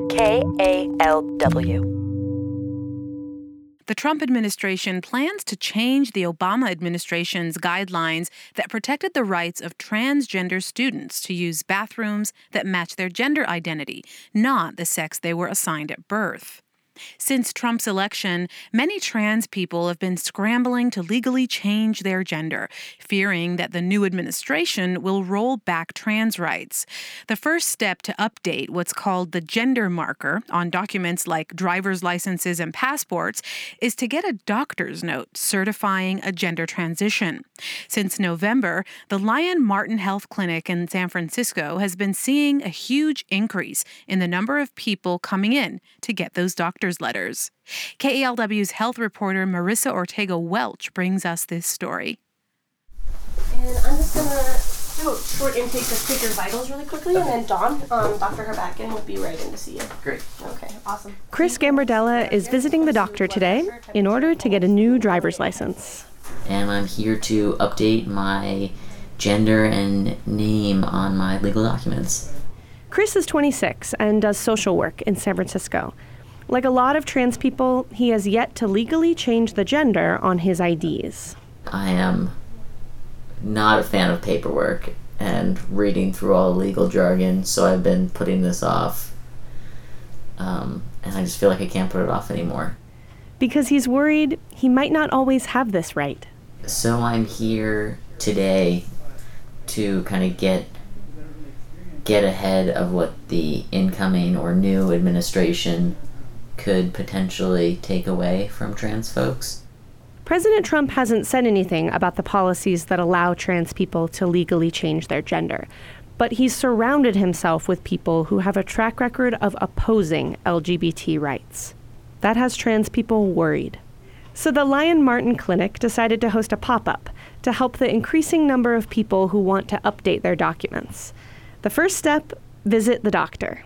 KALW. The Trump administration plans to change the Obama administration's guidelines that protected the rights of transgender students to use bathrooms that match their gender identity, not the sex they were assigned at birth. Since Trump's election, many trans people have been scrambling to legally change their gender, fearing that the new administration will roll back trans rights. The first step to update what's called the gender marker on documents like driver's licenses and passports is to get a doctor's note certifying a gender transition. Since November, the Lion Martin Health Clinic in San Francisco has been seeing a huge increase in the number of people coming in to get those doctor's letters. KALW's health reporter Marissa Ortega-Welch brings us this story. And I'm just going to do a short intake to take your vitals really quickly, and then Dawn, Dr. Herbatkin, will be right in to see you. Great. Okay, awesome. Chris Gambardella is visiting the doctor today in order to get a new driver's license. And I'm here to update my gender and name on my legal documents. Chris is 26 and does social work in San Francisco. Like a lot of trans people, he has yet to legally change the gender on his IDs. I am not a fan of paperwork and reading through all the legal jargon, so I've been putting this off. And I just feel like I can't put it off anymore. Because he's worried he might not always have this right. So I'm here today to kind of get ahead of what the incoming or new administration could potentially take away from trans folks. President Trump hasn't said anything about the policies that allow trans people to legally change their gender, but he's surrounded himself with people who have a track record of opposing LGBT rights. That has trans people worried. So the Lion Martin Clinic decided to host a pop-up to help the increasing number of people who want to update their documents. The first step, visit the doctor.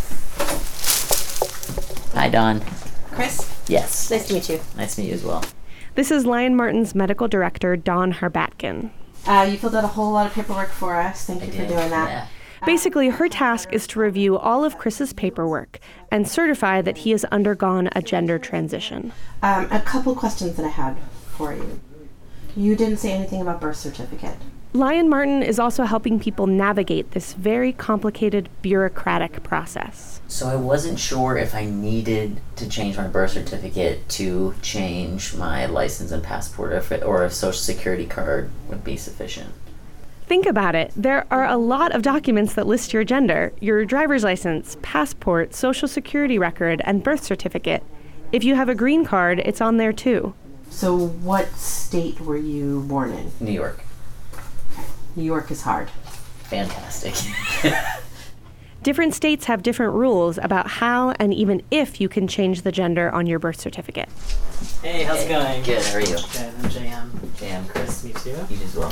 Hi, Dawn. Chris? Yes. Nice to meet you. Nice to meet you as well. This is Lion Martin's medical director, Dawn Herbatkin. You filled out a whole lot of paperwork for us. Thank you for doing that. Yeah. Basically, her task is to review all of Chris's paperwork and certify that he has undergone a gender transition. A couple questions that I had for you. You didn't say anything about birth certificate. Lion Martin is also helping people navigate this very complicated bureaucratic process. So I wasn't sure if I needed to change my birth certificate to change my license and passport, or if Social Security card would be sufficient. Think about it. There are a lot of documents that list your gender: your driver's license, passport, Social Security record, and birth certificate. If you have a green card, it's on there too. So what state were you born in? New York. New York is hard. Fantastic. Different states have different rules about how and even if you can change the gender on your birth certificate. Hey, how's it going? Good, how are you? Good, I'm JM. JM, Chris. Nice to meet You as well.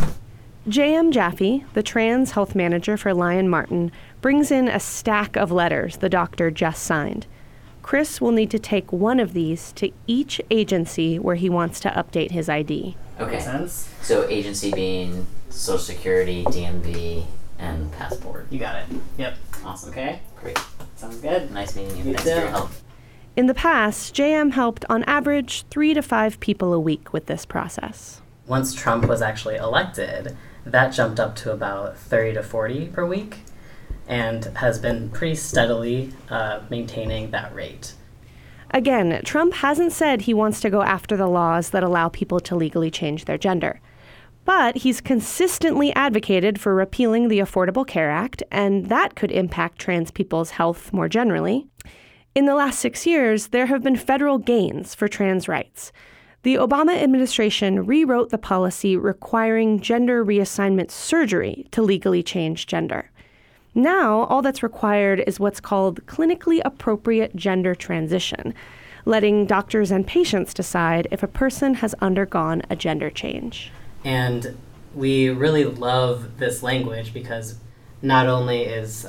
J.M. Jaffe, the trans health manager for Lion Martin, brings in a stack of letters the doctor just signed. Chris will need to take one of these to each agency where he wants to update his ID. Okay. Makes sense? So agency being Social Security, DMV, and passport. You got it. Yep. Awesome. Okay. Great. Sounds good. Nice meeting you. You Thanks too. for your help. In the past, JM helped on average 3 to 5 people a week with this process. Once Trump was actually elected, that jumped up to about 30 to 40 per week and has been pretty steadily maintaining that rate. Again, Trump hasn't said he wants to go after the laws that allow people to legally change their gender. But he's consistently advocated for repealing the Affordable Care Act, and that could impact trans people's health more generally. In the last 6 years, there have been federal gains for trans rights. The Obama administration rewrote the policy requiring gender reassignment surgery to legally change gender. Now, all that's required is what's called clinically appropriate gender transition, letting doctors and patients decide if a person has undergone a gender change. And we really love this language because not only is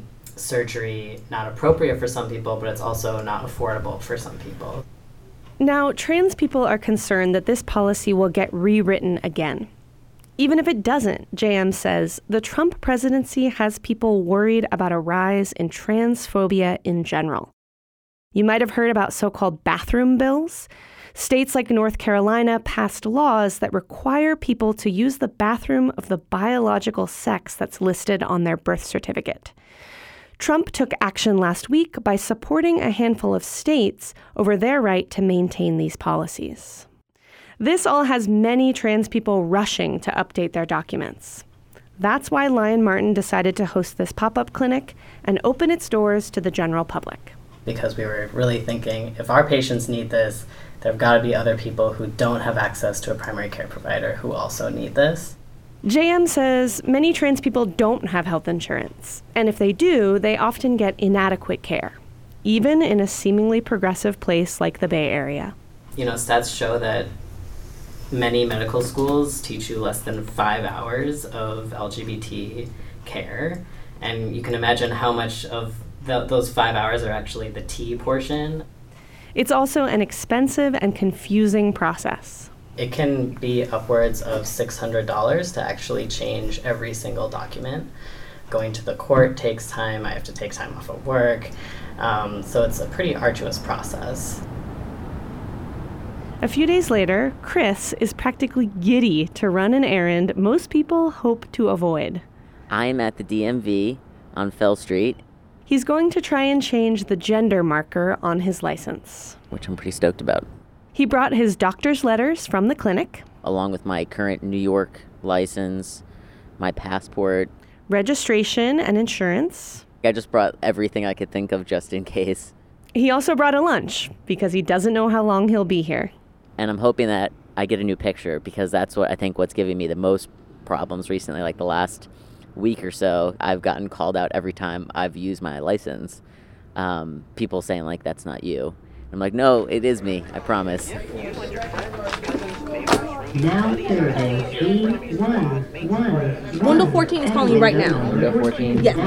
surgery not appropriate for some people, but it's also not affordable for some people. Now, trans people are concerned that this policy will get rewritten again. Even if it doesn't, JM says, the Trump presidency has people worried about a rise in transphobia in general. You might have heard about so-called bathroom bills. States like North Carolina passed laws that require people to use the bathroom of the biological sex that's listed on their birth certificate. Trump took action last week by supporting a handful of states over their right to maintain these policies. This all has many trans people rushing to update their documents. That's why Lyon Martin decided to host this pop-up clinic and open its doors to the general public. Because we were really thinking, if our patients need this, there have got to be other people who don't have access to a primary care provider who also need this. JM says many trans people don't have health insurance, and if they do, they often get inadequate care, even in a seemingly progressive place like the Bay Area. Stats show that many medical schools teach you less than 5 hours of LGBT care, and you can imagine how much of those 5 hours are actually the T portion. It's also an expensive and confusing process. It can be upwards of $600 to actually change every single document. Going to the court takes time. I have to take time off of work. So it's a pretty arduous process. A few days later, Chris is practically giddy to run an errand most people hope to avoid. I'm at the DMV on Fell Street. He's going to try and change the gender marker on his license, which I'm pretty stoked about. He brought his doctor's letters from the clinic, along with my current New York license, my passport, registration, and insurance. I just brought everything I could think of just in case. He also brought a lunch because he doesn't know how long he'll be here. And I'm hoping that I get a new picture because that's what's giving me the most problems recently. Like the last week or so, I've gotten called out every time I've used my license. People saying like, that's not you. I'm like, no, it is me, I promise. Now serving 311. Window 14 is calling you right now. Window 14? Yes.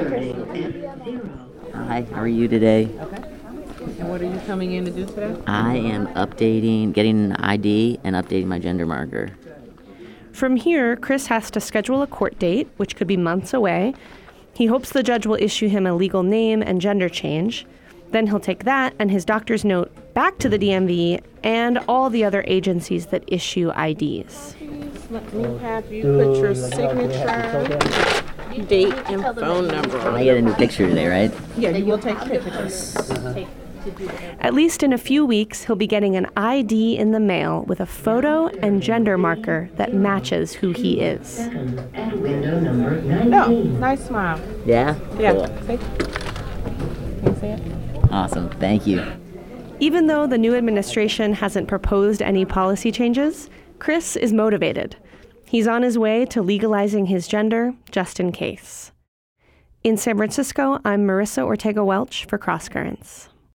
Hi, how are you today? Okay. And what are you coming in to do today? I am getting an ID and updating my gender marker. From here, Chris has to schedule a court date, which could be months away. He hopes the judge will issue him a legal name and gender change. Then he'll take that and his doctor's note back to the DMV and all the other agencies that issue IDs. Let me have you put your signature, date, and phone number. I get a new picture today, right? Yeah, you will take pictures. At least in a few weeks, he'll be getting an ID in the mail with a photo and gender marker that matches who he is. At window number 19. No, nice smile. Yeah? Yeah. Cool. See? Can you see it? Awesome, thank you. Even though the new administration hasn't proposed any policy changes, Chris is motivated. He's on his way to legalizing his gender just in case. In San Francisco, I'm Marissa Ortega-Welch for Cross Currents.